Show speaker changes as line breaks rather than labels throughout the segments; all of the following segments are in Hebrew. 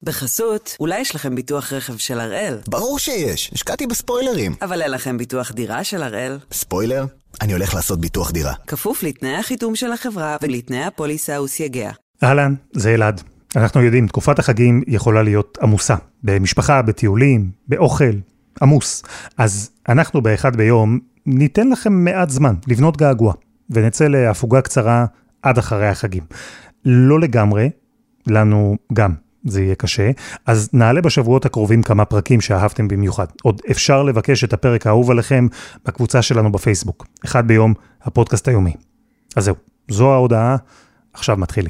בחסות, אולי יש לכם ביטוח רכב של הראל?
ברור שיש, השקעתי בספוילרים.
אבל אין לכם ביטוח דירה של הראל?
ספוילר? אני הולך לעשות ביטוח דירה.
כפוף לתנאי החיתום של החברה ולתנאי הפוליסה וסייגיה.
אהלן, זה אלעד. אנחנו יודעים, תקופת החגים יכולה להיות עמוסה. במשפחה, בטיולים, באוכל, עמוס. אז אנחנו באחד ביום ניתן לכם מעט זמן לבנות געגוע, ונצא להפוגה קצרה עד אחרי החגים. לא לגמרי, לנו גם. זה יהיה קשה, אז נעלה בשבועות הקרובים כמה פרקים שאהבתם במיוחד. עוד אפשר לבקש את הפרק האהוב עליכם בקבוצה שלנו בפייסבוק. אחד ביום, הפודקאסט היומי. אז זהו, זו ההודעה, עכשיו מתחילים.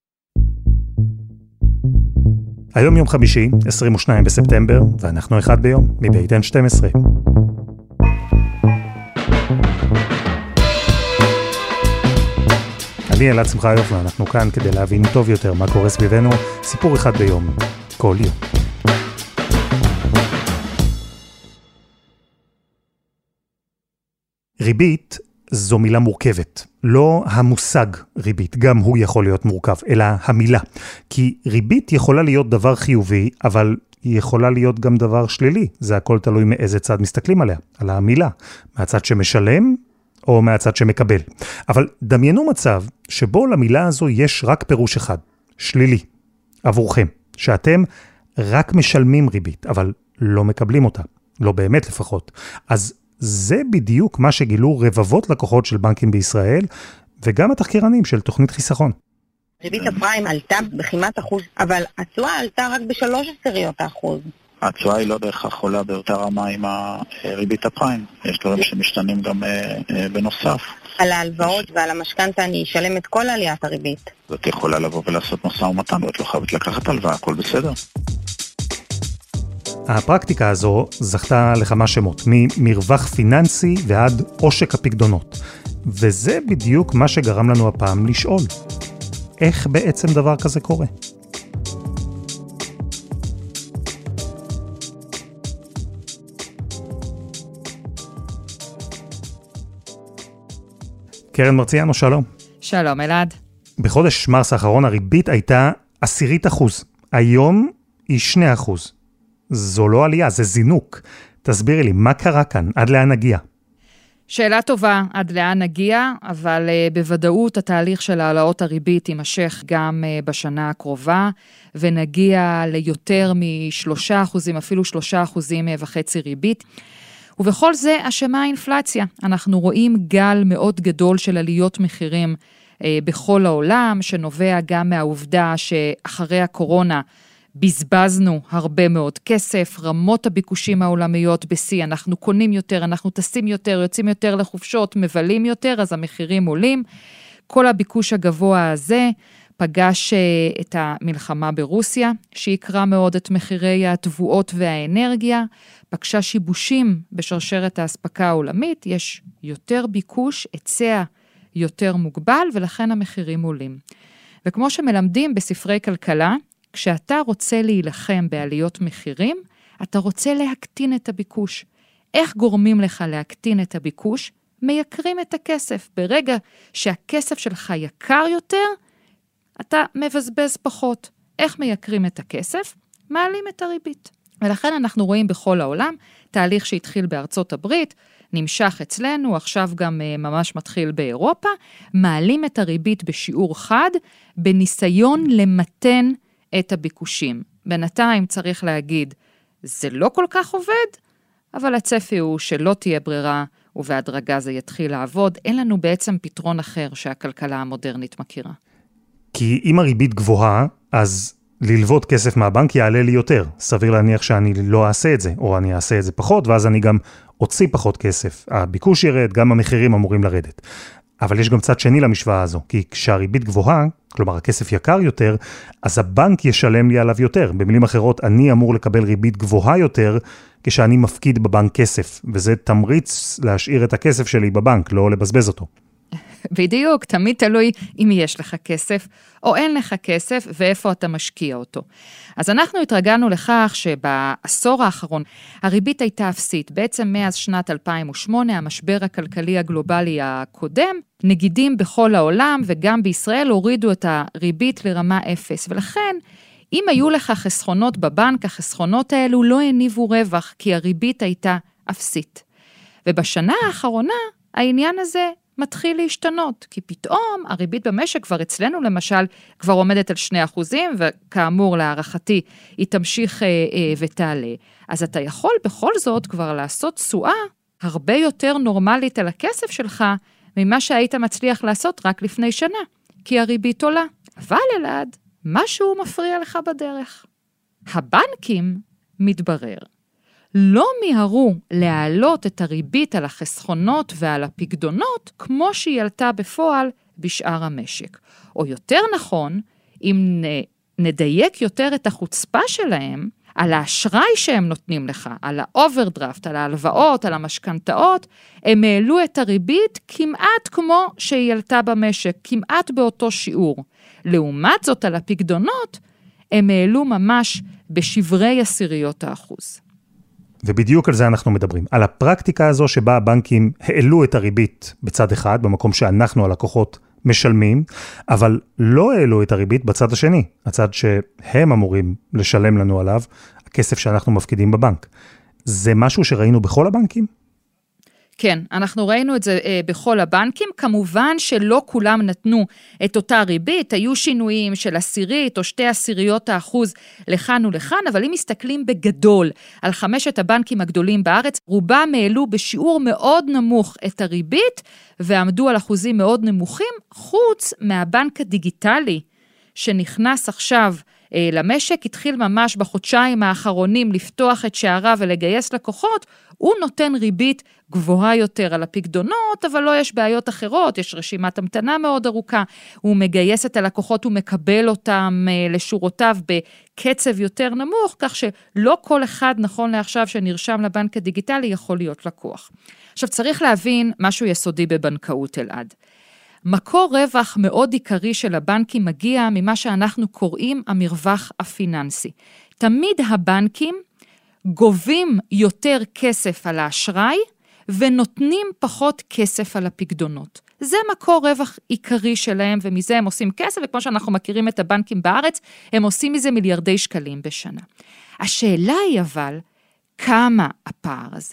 היום יום חמישי, 22 בספטמבר, ואנחנו אחד ביום, מבית N12. אני אלעד שמחיוף, ואנחנו כאן כדי להבין טוב יותר מה קורה סביבנו, סיפור אחד ביום, כל יום. ריבית זו מילה מורכבת, לא המושג ריבית, גם הוא יכול להיות מורכב, אלא המילה. כי ריבית יכולה להיות דבר חיובי, אבל היא יכולה להיות גם דבר שלילי, זה הכל תלוי מאיזה צד מסתכלים עליה, על המילה, מהצד שמשלם, או מהצד שמקבל. אבל דמיינו מצב שבו למילה הזו יש רק פירוש אחד, שלילי, עבורכם, שאתם רק משלמים ריבית, אבל לא מקבלים אותה, לא באמת לפחות. אז זה בדיוק מה שגילו רבבות לקוחות של בנקים בישראל, וגם התחקירנים של תוכנית חיסכון.
ריבית הפריים עלתה בכמעט 1%, אבל התשואה עלתה רק ב3%.
התשואה היא לא בהכרח עולה באותה רמה עם ריבית הפריים. יש דברים שמשתנים גם בנוסף.
על ההלוואות ועל המשכנתא אני אשלם את כל עליית הריבית.
זאת יכולה לבוא ולעשות משא ומתן, ואת לא חייבת לקחת הלוואה, הכל בסדר.
הפרקטיקה הזו זכתה לכמה שמות, ממרווח פיננסי ועד עושק הפקדונות. וזה בדיוק מה שגרם לנו הפעם לשאול. איך בעצם דבר כזה קורה? קרן מרציאנו, שלום.
שלום, אלעד.
בחודש מרס האחרון הריבית הייתה 0.1%. היום היא 2%. זו לא עלייה, זה זינוק. תסבירי לי, מה קרה כאן? עד לאן נגיע?
שאלה טובה, עד לאן נגיע, אבל בוודאות התהליך של העלאות הריבית יימשך גם בשנה הקרובה, ונגיע ליותר מ3%, אפילו 3.5% ריבית. ובכל זה אשמה האינפלציה. אנחנו רואים גל מאוד גדול של עליות מחירים בכל העולם, שנובע גם מהעובדה שאחרי הקורונה בזבזנו הרבה מאוד כסף, רמות הביקושים העולמיות בסי, אנחנו קונים יותר, אנחנו טסים יותר, יוצאים יותר לחופשות, מבלים יותר, אז המחירים עולים. כל הביקוש הגבוה הזה פגש את המלחמה ברוסיה, שיקרה מאוד את מחירי התבואות והאנרגיה, פגשה שיבושים בשרשרת האספקה העולמית, יש יותר ביקוש, היצע יותר מוגבל, ולכן המחירים עולים. וכמו שמלמדים בספרי כלכלה, כשאתה רוצה להילחם בעליות מחירים, אתה רוצה להקטין את הביקוש. איך גורמים לך להקטין את הביקוש? מייקרים את הכסף. ברגע שהכסף שלך יקר יותר, אתה מבזבז פחות. איך מייקרים את הכסף? מעלים את הריבית. ולכן אנחנו רואים בכל העולם, תהליך שהתחיל בארצות הברית, נמשך אצלנו, עכשיו גם ממש מתחיל באירופה, מעלים את הריבית בשיעור חד, בניסיון למתן את הביקושים. בינתיים צריך להגיד, זה לא כל כך עובד, אבל הצפי הוא שלא תהיה ברירה, ובהדרגה זה יתחיל לעבוד. אין לנו בעצם פתרון אחר שהכלכלה המודרנית מכירה.
כי אם הריבית גבוהה, אז ללוות כסף מהבנק יעלה לי יותר. סביר להניח שאני לא אעשה את זה, או אני אעשה את זה פחות, ואז אני גם אוציא פחות כסף. הביקוש ירד, גם המחירים אמורים לרדת. אבל יש גם צד שני למשוואה הזו, כי כשהריבית גבוהה, כלומר הכסף יקר יותר, אז הבנק ישלם לי עליו יותר. במילים אחרות, אני אמור לקבל ריבית גבוהה יותר, כשאני מפקיד בבנק כסף, וזה תמריץ להשאיר את הכסף שלי בבנק, לא לבזבז אותו.
בדיוק, תמיד תלוי אם יש לך כסף או אין לך כסף ואיפה אתה משקיע אותו. אז אנחנו התרגלנו לכך שבעשור האחרון הריבית הייתה אפסית. בעצם מאז שנת 2008, המשבר הכלכלי הגלובלי הקודם, נגידים בכל העולם וגם בישראל הורידו את הריבית לרמה אפס. ולכן אם היו לך חסכונות בבנק, החסכונות האלו לא הניבו רווח, כי הריבית הייתה אפסית. ובשנה האחרונה, העניין הזה מתחיל להשתנות, כי פתאום הריבית במשק כבר אצלנו למשל, כבר עומדת על 2%, וכאמור להערכתי, היא תמשיך ותעלה. אז אתה יכול בכל זאת כבר לעשות תשואה הרבה יותר נורמלית על הכסף שלך, ממה שהיית מצליח לעשות רק לפני שנה, כי הריבית עולה. אבל אלעד, משהו מפריע לך בדרך. הבנקים, מתברר, לא מיהרו להעלות את הריבית על החסכונות ועל הפקדונות, כמו שהיא עלתה בפועל בשאר המשק. או יותר נכון, אם נדייק יותר את החוצפה שלהם, על האשראי שהם נותנים לך, על האוברדרפט, על ההלוואות, על המשכנתאות, הם העלו את הריבית כמעט כמו שהיא עלתה במשק, כמעט באותו שיעור. לעומת זאת, על הפקדונות, הם העלו ממש בשברי 0.1%.
ובדיוק על זה אנחנו מדברים. על הפרקטיקה הזו שבה הבנקים העלו את הריבית בצד אחד, במקום שאנחנו הלקוחות משלמים, אבל לא העלו את הריבית בצד השני, הצד שהם אמורים לשלם לנו עליו, הכסף שאנחנו מפקידים בבנק. זה משהו שראינו בכל הבנקים?
כן, אנחנו ראינו את זה בכל הבנקים, כמובן שלא כולם נתנו את אותה ריבית, היו שינויים של 10% או 0.2% לכאן ולכאן, אבל אם מסתכלים בגדול על 5 הבנקים הגדולים בארץ, רובם העלו בשיעור מאוד נמוך את הריבית, ועמדו על אחוזים מאוד נמוכים, חוץ מהבנק הדיגיטלי, שנכנס עכשיו למשק, התחיל ממש בחודשיים האחרונים לפתוח את שעריו ולגייס לקוחות, הוא נותן ריבית גבוהה יותר על הפקדונות, אבל לא יש בעיות אחרות, יש רשימת המתנה מאוד ארוכה, הוא מגייס את הלקוחות, הוא מקבל אותם לשורותיו בקצב יותר נמוך, כך שלא כל אחד נכון לעכשיו שנרשם לבנק הדיגיטלי יכול להיות לקוח. עכשיו צריך להבין משהו יסודי בבנקאות אלעד. מקור רווח מאוד עיקרי של הבנקים מגיע ממה שאנחנו קוראים המרווח הפיננסי. תמיד הבנקים גובים יותר כסף על האשראי, ונותנים פחות כסף על הפקדונות. זה מקור רווח עיקרי שלהם, ומזה הם עושים כסף, וכמו שאנחנו מכירים את הבנקים בארץ, הם עושים מזה מיליארדי שקלים בשנה. השאלה היא אבל, כמה הפער הזה?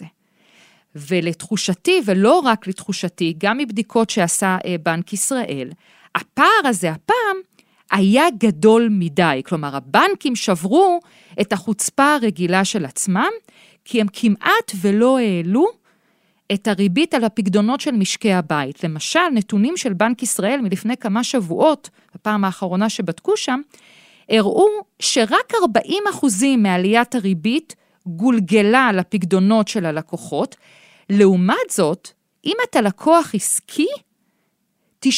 ולתחושתי, ולא רק לתחושתי, גם מבדיקות שעשה בנק ישראל, הפער הזה הפעם היה גדול מדי, כלומר הבנקים שברו את החוצפה הרגילה של עצמם, כי הם כמעט ולא העלו את הריבית על הפקדונות של משקי הבית. למשל, נתונים של בנק ישראל מלפני כמה שבועות, בפעם האחרונה שבדקו שם, הראו שרק 40% מעליית הריבית גולגלה על הפקדונות של הלקוחות, לעומת זאת, אם אתה לקוח עסקי, 90%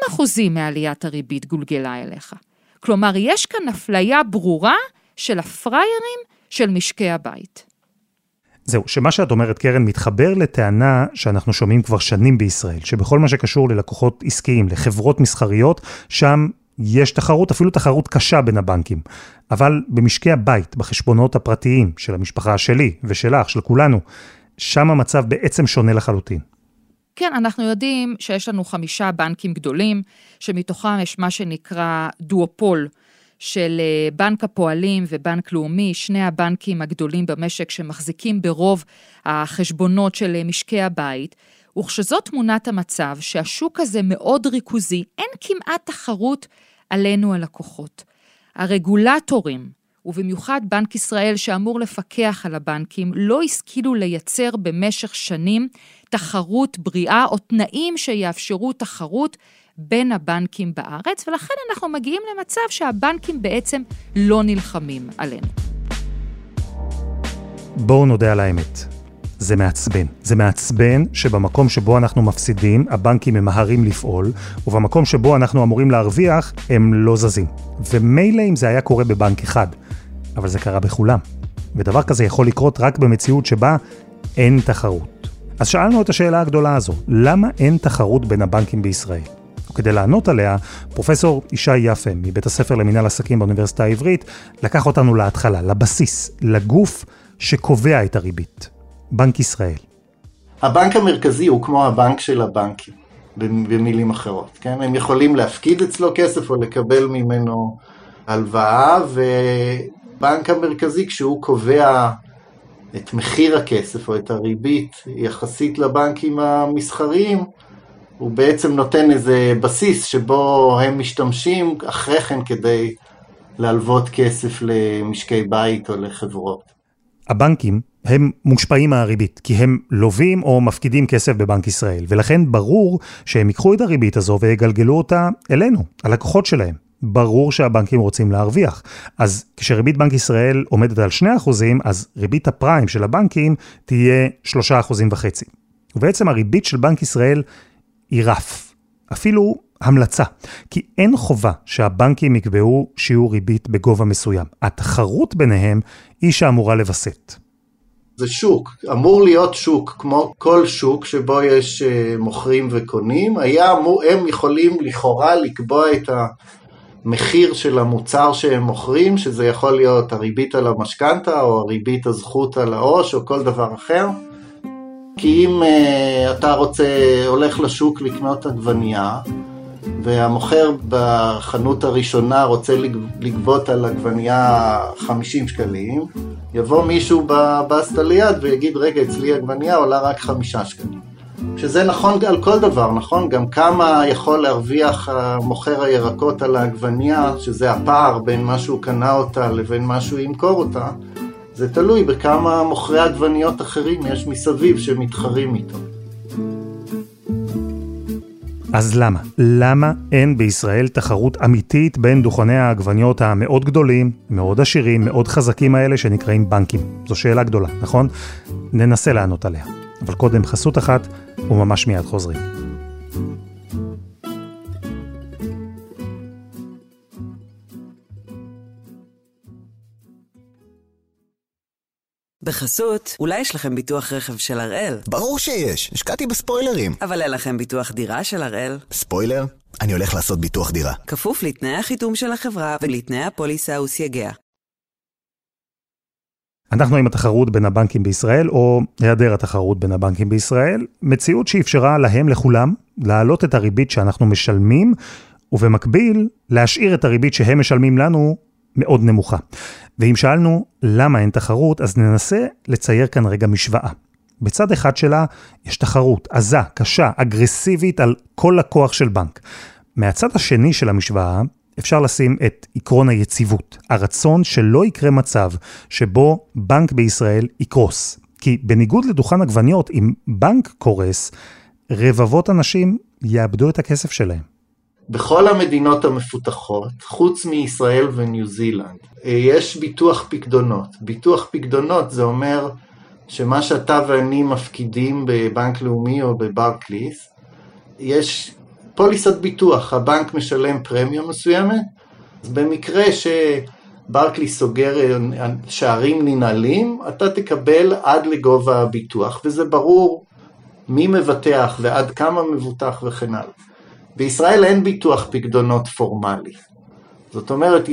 מעליית הריבית גולגלה אליך. כלומר, יש כאן אפליה ברורה של הפריירים של משקי הבית.
זהו, שמה שאת אומרת, קרן, מתחבר לטענה שאנחנו שומעים כבר שנים בישראל, שבכל מה שקשור ללקוחות עסקיים, לחברות מסחריות, שם יש תחרות, אפילו תחרות קשה בין הבנקים. אבל במשקי הבית, בחשבונות הפרטיים של המשפחה שלי ושלך, של כולנו, שם המצב בעצם שונה לחלוטין.
כן, אנחנו יודעים שיש לנו 5 בנקים גדולים, שמתוכם יש מה שנקרא דואופול, של בנק הפועלים ובנק לאומי, 2 הבנקים הגדולים במשק שמחזיקים ברוב החשבונות של משקי הבית, וכשזאת תמונת המצב שהשוק הזה מאוד ריכוזי, אין כמעט תחרות עלינו הלקוחות. הרגולטורים, ובמיוחד בנק ישראל שאמור לפקח על הבנקים, לא השכילו לייצר במשך שנים תחרות בריאה או תנאים שיאפשרו תחרות בין הבנקים בארץ, ולכן אנחנו מגיעים למצב שהבנקים בעצם לא נלחמים עלינו.
בואו נודה על האמת. זה מעצבן. זה מעצבן שבמקום שבו אנחנו מפסידים, הבנקים ממהרים לפעול, ובמקום שבו אנחנו אמורים להרוויח, הם לא זזים. ומילא אם זה היה קורה בבנק אחד, אבל זה קרה בכולם. ודבר כזה יכול לקרות רק במציאות שבה אין תחרות. אז שאלנו את השאלה הגדולה הזו, למה אין תחרות בין הבנקים בישראל? וכדי לענות עליה, פרופסור ישי יפה, מבית הספר למינהל עסקים באוניברסיטה העברית, לקח אותנו להתחלה, לבסיס, לגוף שקובע את הריבית. בנק ישראל.
הבנק המרכזי הוא כמו הבנק של הבנקים, במילים אחרות. כן? הם יכולים להפקיד אצלו כסף או לקבל ממנו הלוואה, ובנק המרכזי כשהוא קובע את מחיר הכסף או את הריבית יחסית לבנקים המסחריים, הוא בעצם נותן איזה בסיס שבו הם משתמשים אחרי כן כדי להלוות כסף למשקי בית או לחברות.
הבנקים הם מושפעים מהריבית, כי הם לובים או מפקידים כסף בבנק ישראל, ולכן ברור שהם ייקחו את הריבית הזו ויגלגלו אותה אלינו, הלקוחות שלהם. ברור שהבנקים רוצים להרוויח. אז כשריבית בנק ישראל עומדת על 2%, אז ריבית הפריים של הבנקים תהיה 3.5%. ובעצם הריבית של בנק ישראל היא רף, אפילו המלצה, כי אין חובה שהבנקים יקבעו שיעור ריבית בגובה מסוים. התחרות ביניהם היא שאמורה לבסט.
זה שוק, אמור להיות שוק, כמו כל שוק שבו יש מוכרים וקונים, הם יכולים לכאורה לקבוע את המחיר של המוצר שהם מוכרים, שזה יכול להיות הריבית על המשכנתה או הריבית הזכות על העו"ש או כל דבר אחר. כי אם אתה הולך לשוק לקנות עגבנייה, והמוכר בחנות הראשונה רוצה לגבות על עגבנייה 50 שקלים, יבוא מישהו בסטה ליד ויגיד, רגע, אצלי עגבנייה עולה רק 5 שקלים. שזה נכון על כל דבר, נכון? גם כמה יכול להרוויח מוכר הירקות על העגבנייה, שזה הפער בין מה שהוא קנה אותה לבין מה שהוא ימכור אותה, זה תלוי בכמה מוכרי עגבניות אחרים יש מסביב שמתחרים איתו.
אז למה? למה אין בישראל תחרות אמיתית בין דוכני העגבניות המאוד גדולים, מאוד עשירים, מאוד חזקים האלה שנקראים בנקים? זו שאלה גדולה, נכון? ננסה לענות עליה. אבל קודם חסות אחת וממש מיד חוזרים.
בחסות, אולי יש לכם ביטוח רכב של הראל?
ברור שיש, השקעתי בספוילרים.
אבל אין לכם ביטוח דירה של הראל?
ספוילר? אני הולך לעשות ביטוח דירה.
כפוף לתנאי החיתום של החברה ולתנאי הפוליסה וסייגיה.
אנחנו עם התחרות בין הבנקים בישראל, או היעדר התחרות בין הבנקים בישראל, מציאות שאפשרה להם, לכולם, להעלות את הריבית שאנחנו משלמים, ובמקביל להשאיר את הריבית שהם משלמים לנו מאוד נמוכה. ואם שאלנו למה אין תחרות, אז ננסה לצייר כאן רגע משוואה. בצד אחד שלה יש תחרות עזה, קשה, אגרסיבית על כל לקוח של בנק. מהצד השני של המשוואה אפשר לשים את עקרון היציבות, הרצון שלא יקרה מצב שבו בנק בישראל יקרוס. כי בניגוד לדוכן עגבניות, אם בנק קורס, רבבות אנשים יאבדו את הכסף שלהם.
בכל המדינות המפותחות, חוץ מישראל וניו זילנד, יש ביטוח פקדונות. ביטוח פקדונות זה אומר שמה שאתה ואני מפקידים בבנק לאומי או בברקליס, יש פוליסת ביטוח, הבנק משלם פרמיה מסוימת, אז במקרה שברקליס סוגר שערים ננעלים, אתה תקבל עד לגובה הביטוח, וזה ברור מי מבטח ועד כמה מבוטח וכן הלאה. בישראל אין ביטוח פקדונות פורמלי. זאת אומרת,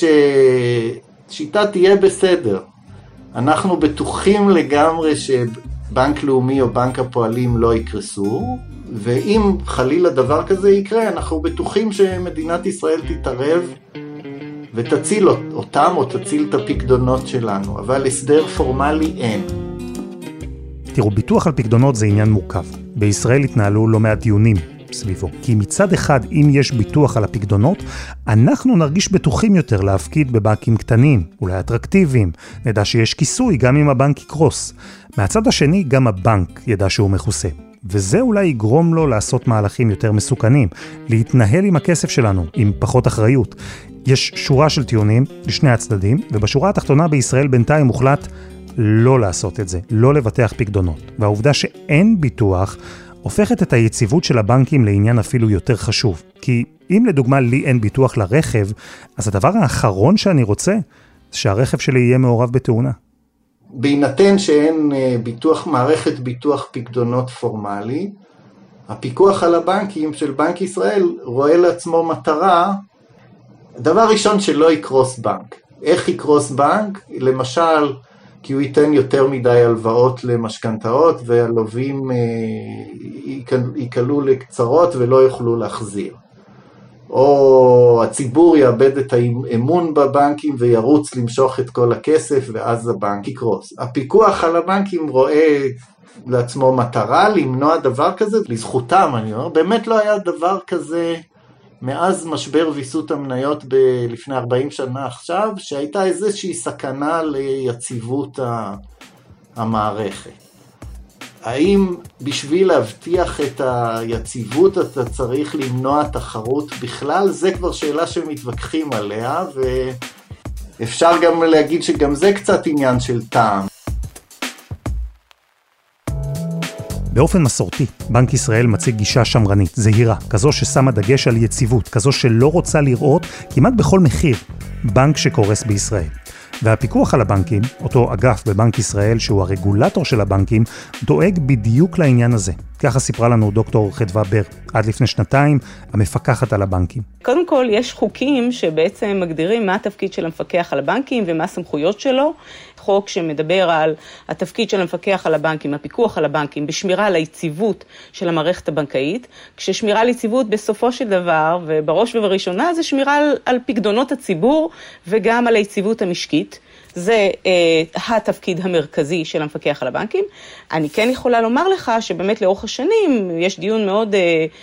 שיטה תהיה בסדר. אנחנו בטוחים לגמרי שבנק לאומי או בנק הפועלים לא יקרסו, ואם חלילה דבר כזה יקרה, אנחנו בטוחים שמדינת ישראל תתערב ותציל אותם או תציל את הפקדונות שלנו, אבל הסדר פורמלי אין.
תראו, ביטוח על פקדונות זה עניין מורכב. בישראל התנהלו לא מעט דיונים סביבו. כי מצד אחד, אם יש ביטוח על הפקדונות, אנחנו נרגיש בטוחים יותר להפקיד בבנקים קטנים, אולי אטרקטיביים. נדע שיש כיסוי גם אם הבנק יקרוס. מהצד השני, גם הבנק ידע שהוא מכוסה. וזה אולי יגרום לו לעשות מהלכים יותר מסוכנים, להתנהל עם הכסף שלנו, עם פחות אחריות. יש שורה של טיעונים לשני הצדדים, ובשורה התחתונה בישראל בינתיים מוחלט לא לעשות את זה, לא לבטח פקדונות. והעובדה שאין ביטוח הופכת את היציבות של הבנקים לעניין אפילו יותר חשוב. כי אם לדוגמה לי אין ביטוח לרכב, אז הדבר האחרון שאני רוצה, שהרכב שלי יהיה מעורב בתאונה.
בהינתן שאין מערכת ביטוח פקדונות פורמלי, הפיקוח על הבנקים של בנק ישראל רואה לעצמו מטרה, דבר ראשון שלא יקרוס בנק. איך יקרוס בנק? למשל, כי הוא ייתן יותר מדי הלוואות למשכנתאות, והלווים יקלו לקצרות ולא יוכלו להחזיר. או הציבור יאבד את האמון בבנקים וירוץ למשוך את כל הכסף ואז הבנק יקרוס. הפיקוח על הבנקים רואה לעצמו מטרה למנוע דבר כזה, לזכותם אני אומר, באמת לא היה דבר כזה מאז משבר ויסות המניות לפני 40 שנה עכשיו, שהייתה איזושהי סכנה ליציבות המערכת. האם בשביל להבטיח את היציבות אתה צריך למנוע תחרות בכלל? זה כבר שאלה שמתווכחים עליה, ואפשר גם להגיד שגם זה קצת עניין של טעם.
באופן מסורתי, בנק ישראל מציג גישה שמרנית, זהירה, כזו ששמה דגש על יציבות, כזו שלא רוצה לראות כמעט בכל מחיר בנק שקורס בישראל. והפיקוח על הבנקים, אותו אגף בבנק ישראל שהוא הרגולטור של הבנקים, דואג בדיוק לעניין הזה. ככה סיפרה לנו דוקטור חדווה בר, עד לפני שנתיים, המפקחת על הבנקים.
קודם כל, יש חוקים שבעצם מגדירים מה התפקיד של המפקח על הבנקים ומה הסמכויות שלו. חוק שמדבר על התפקיד של המפקח על הבנקים, הפיקוח על הבנקים, בשמירה על היציבות של המערכת הבנקאית, כששמירה על יציבות בסופו של דבר, ובראש ובראשונה, זה שמירה על פקדונות הציבור וגם על היציבות המשקית. זה התפקיד המרכזי של המפקח על הבנקים. אני כן יכולה לומר לך שבאמת לאורך השנים יש דיון מאוד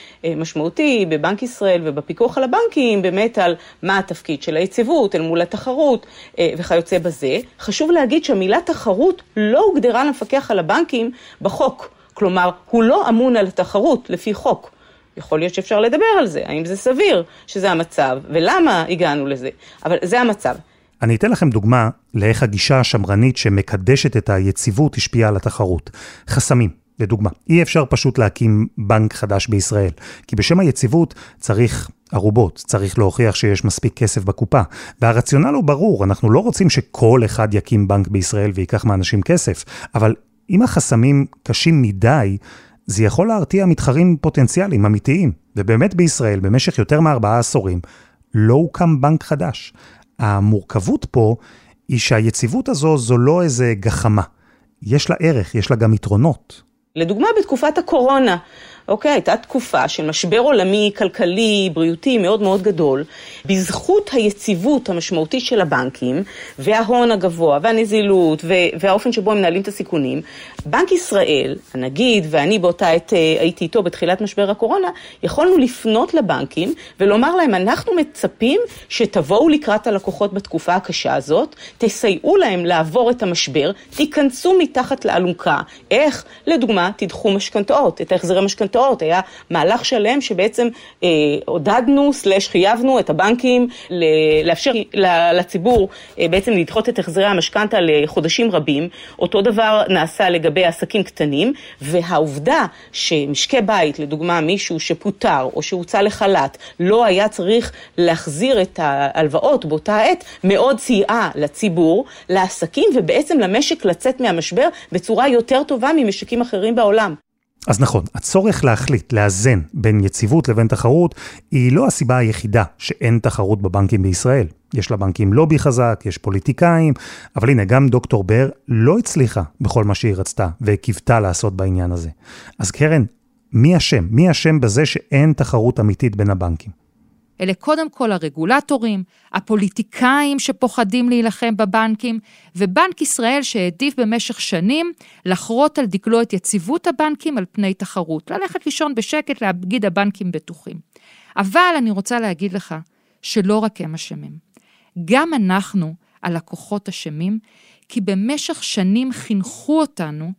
משמעותי בבנק ישראל ובפיקוח על הבנקים, באמת על מה התפקיד של היציבות אל מול התחרות וכיוצא בזה. חשוב להגיד שהמילה תחרות לא הוגדרה למפקח על הבנקים בחוק. כלומר, הוא לא אמון על התחרות לפי חוק. יכול להיות שאפשר לדבר על זה, האם זה סביר שזה המצב ולמה הגענו לזה, אבל זה המצב.
אני אתן לכם דוגמה לאיך הגישה השמרנית שמקדשת את היציבות השפיעה על התחרות. חסמים, לדוגמה. אי אפשר פשוט להקים בנק חדש בישראל, כי בשם היציבות צריך ערובות, צריך להוכיח שיש מספיק כסף בקופה. והרציונל הוא ברור, אנחנו לא רוצים שכל אחד יקים בנק בישראל ויקח מאנשים כסף, אבל אם החסמים קשים מדי, זה יכול להרתיע מתחרים פוטנציאליים אמיתיים. ובאמת בישראל, במשך יותר מ4 עשורים, לא הוקם בנק חדש. המורכבות פה היא שהיציבות הזו זו לא איזה גחמה. יש לה ערך, יש לה גם יתרונות.
לדוגמה, בתקופת הקורונה, הייתה תקופה של משבר עולמי, כלכלי, בריאותי מאוד מאוד גדול, בזכות היציבות המשמעותית של הבנקים, וההון הגבוה, והנזילות, והאופן שבו הם מנהלים את הסיכונים, בנק ישראל, הנגיד, ואני באותה עת הייתי איתו בתחילת משבר הקורונה, יכולנו לפנות לבנקים, ולומר להם, אנחנו מצפים שתבואו לקראת הלקוחות בתקופה הקשה הזאת, תסייעו להם לעבור את המשבר, תיכנסו מתחת לאלונקה. איך? לדוגמה, תדחו משכנתאות, את ההחזרי משכנתאות, היה מהלך שלם שבעצם עודדנו, חייבנו את הבנקים לאפשר לציבור בעצם לדחות את החזרי המשכנתא לחודשים רבים. אותו דבר נעשה לגבי עסקים קטנים, והעובדה שמשקי בית, לדוגמה מישהו שפוטר או שהוצא לחל"ת, לא היה צריך להחזיר את ההלוואות באותה עת, מאוד סייעה לציבור, לעסקים ובעצם למשק לצאת מהמשבר בצורה יותר טובה ממשקים אחרים בעולם.
אז נכון, הצורך להחליט, לאזן בין יציבות לבין תחרות, היא לא הסיבה היחידה שאין תחרות בבנקים בישראל. יש לבנקים לובי חזק, יש פוליטיקאים, אבל הנה, גם דוקטור בר לא הצליחה בכל מה שהיא רצתה, וקיוותה לעשות בעניין הזה. אז קרן, מי אשם? מי אשם בזה שאין תחרות אמיתית בין הבנקים?
אלה קודם כל הרגולטורים, הפוליטיקאים שפוחדים להילחם בבנקים, ובנק ישראל שהעדיף במשך שנים לחרות על דגלו את יציבות הבנקים על פני תחרות, ללכת לישון בשקט, להגיד הבנקים בטוחים. אבל אני רוצה להגיד לך שלא רק הם אשמים. גם אנחנו, הלקוחות אשמים, כי במשך שנים חינכו אותנו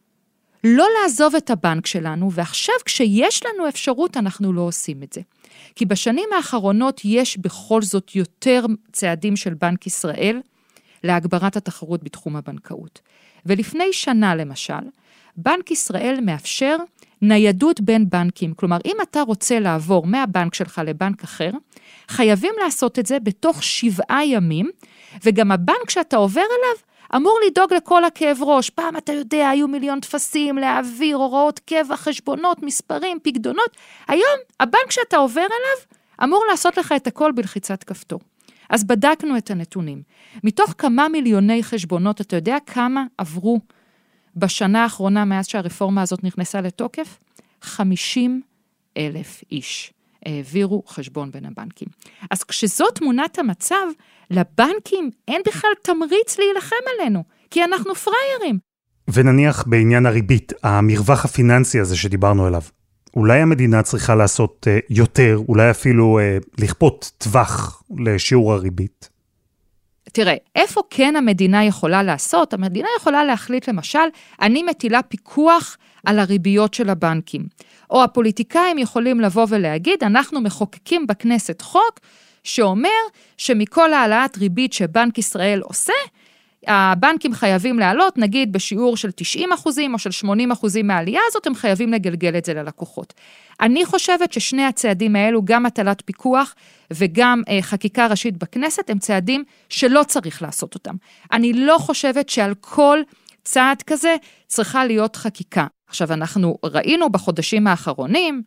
לא לעזוב את הבנק שלנו, ועכשיו כשיש לנו אפשרות אנחנו לא עושים את זה. כי בשנים האחרונות יש בכל זאת יותר צעדים של בנק ישראל להגברת התחרות בתחום הבנקאות. ולפני שנה למשל, בנק ישראל מאפשר ניידות בין בנקים. כלומר, אם אתה רוצה לעבור מהבנק שלך לבנק אחר, חייבים לעשות את זה בתוך 7 ימים, וגם הבנק שאתה עובר אליו, אמור לדאוג לכל הכאב ראש. פעם אתה יודע, היו מיליון תפסים, להעביר, הוראות קבע, חשבונות, מספרים, פקדונות. היום, הבנק שאתה עובר אליו, אמור לעשות לך את הכל בלחיצת כפתור. אז בדקנו את הנתונים. מתוך כמה מיליוני חשבונות, אתה יודע כמה עברו בשנה האחרונה, מאז שהרפורמה הזאת נכנסה לתוקף? 50,000 איש. העבירו חשבון בין הבנקים. אז כשזאת תמונת המצב, לבנקים אין בכלל תמריץ להילחם עלינו, כי אנחנו פריירים.
ונניח בעניין הריבית, המרווח הפיננסי הזה שדיברנו עליו, אולי המדינה צריכה לעשות יותר, אולי אפילו לכפות טווח לשיעור הריבית?
תראה, איפה כן המדינה יכולה לעשות? המדינה יכולה להחליט למשל, אני מטילה פיקוח על הריביות של הבנקים. או הפוליטיקאים יכולים לבוא ולהגיד, אנחנו מחוקקים בכנסת חוק, שאומר שמכל העלאת ריבית שבנק ישראל עושה, הבנקים חייבים לעלות, נגיד בשיעור של 90% או של 80% מהעלייה הזאת, הם חייבים לגלגל את זה ללקוחות. אני חושבת ששני הצעדים האלו, גם הטלת פיקוח וגם חקיקה ראשית בכנסת, הם צעדים שלא צריך לעשות אותם. אני לא חושבת שעל כל צעד כזה צריכה להיות חקיקה. עכשיו, אנחנו ראינו בחודשים האחרונים,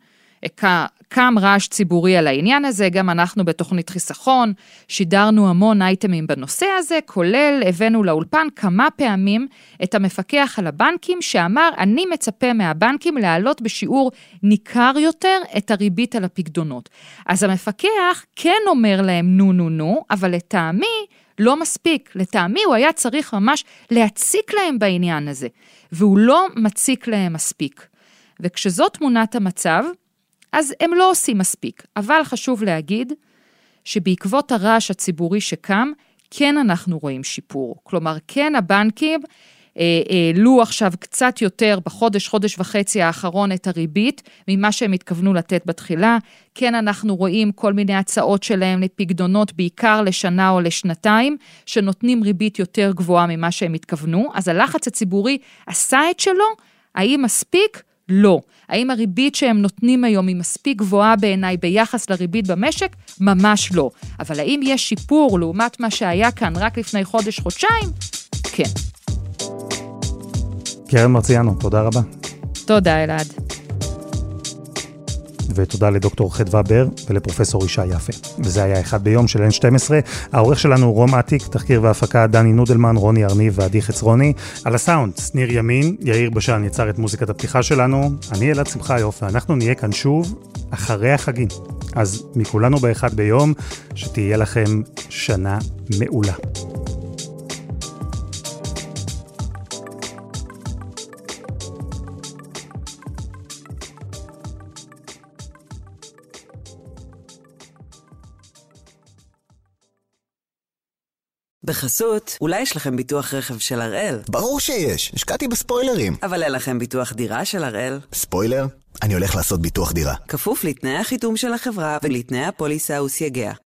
קם רעש ציבורי על העניין הזה, גם אנחנו בתוכנית חיסכון, שידרנו המון אייטמים בנושא הזה, כולל הבאנו לאולפן כמה פעמים את המפקח על הבנקים, שאמר, אני מצפה מהבנקים להעלות בשיעור ניכר יותר את הריבית על הפקדונות. אז המפקח כן אומר להם נו, אבל לטעמי לא מספיק, לטעמי הוא היה צריך ממש להציק להם בעניין הזה, והוא לא מציק להם מספיק. וכשזאת תמונת המצב, אז הם לא עושים מספיק, אבל חשוב להגיד שבעקבות הרעש הציבורי שקם, כן אנחנו רואים שיפור. כלומר, כן הבנקים העלו עכשיו קצת יותר חודש וחצי האחרון את הריבית, ממה שהם התכוונו לתת בתחילה. כן אנחנו רואים כל מיני הצעות שלהם לפקדונות, בעיקר לשנה או לשנתיים, שנותנים ריבית יותר גבוהה ממה שהם התכוונו. אז הלחץ הציבורי עשה את שלו, האם מספיק? לא. האם הריבית שהם נותנים היום היא מספיק גבוהה בעיניי ביחס לריבית במשק? ממש לא. אבל האם יש שיפור לעומת מה שהיה כאן רק לפני חודש-חודשיים? כן.
קרן מרציאנו, תודה רבה.
תודה אלעד.
ותודה לדוקטור חדווה בר ולפרופסור ישי יפה. וזה היה אחד ביום של N12. העורך שלנו רום עתיק, תחקיר והפקה דני נודלמן, רוני ארניב ועדי חצרוני. על הסאונד, סניר ימין, יאיר בשן יצר את מוזיקת הפתיחה שלנו. אני אלעד שמחיוף, ואנחנו נהיה כאן שוב אחרי החגים. אז מכולנו באחד ביום, שתהיה לכם שנה מעולה.
בחסות, אולי יש לכם ביטוח רכב של הראל?
ברור שיש, השקעתי בספוילרים.
אבל אין לכם ביטוח דירה של הראל?
ספוילר? אני הולך לעשות ביטוח דירה.
כפוף לתנאי החיתום של החברה ולתנאי הפוליסה וסייגיה.